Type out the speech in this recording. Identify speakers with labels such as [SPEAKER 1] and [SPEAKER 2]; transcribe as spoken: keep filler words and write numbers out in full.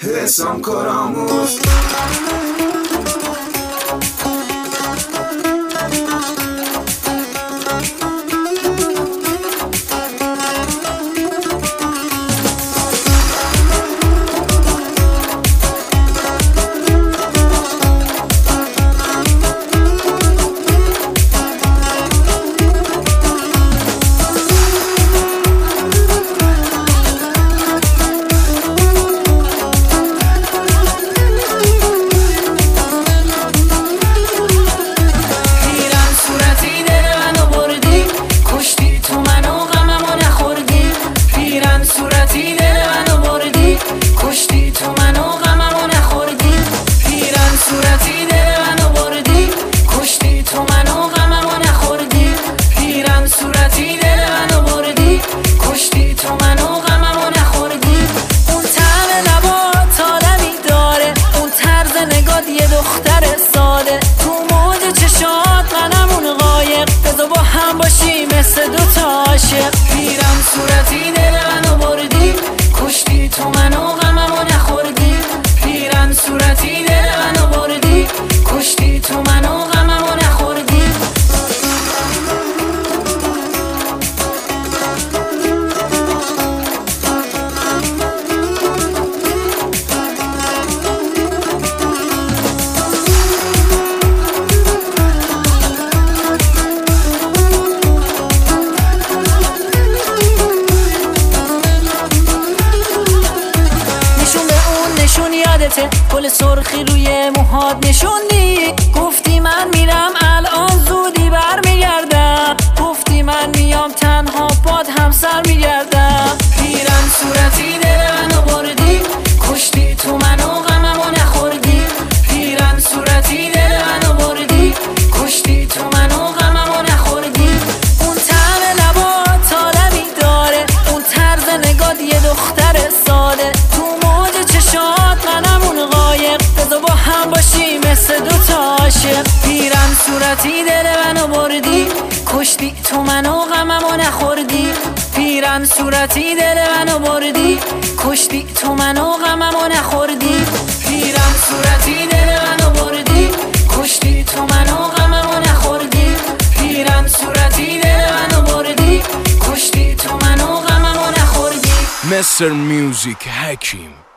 [SPEAKER 1] حسام کارآموز.
[SPEAKER 2] مثل دوتا عاشق پیرم صورتی دل منو بردی، کشتی تو منو غممو نخوردی. پیرم صورتی دل منو بردی، کشتی تو منو غممو نخوردی. گل سرخی روی موهات نشوندی، گفتی من میرم الان زودی برمیگردم، گفتی من میام تنها باد همسر میگردم. پیرم صورتی دل منو بردی، کشتی تو منو غممو نخوردی. پیرم صورتی دل منو بردی، کشتی تو منو غممو نخوردی. اون طعم لبات عالمی داره، اون طرز نگات یه دختر ساده، تو موج چشات منمون قایق، بذار با هم باشیم مثل دوتا عاشق. پیرم صورتی دل منو بردی، کشتی تو منو غممو نخوردی. پیرم صورتی دل منو بردی، کشتی تو منو غممو نخوردی. پیرم صورتی دل منو بردی، کشتی تو منو غممو نخوردی. پیرم صورتی دل منو بردی، کشتی تو منو غممو نخوردی.
[SPEAKER 3] مستر میوزیک حکیم.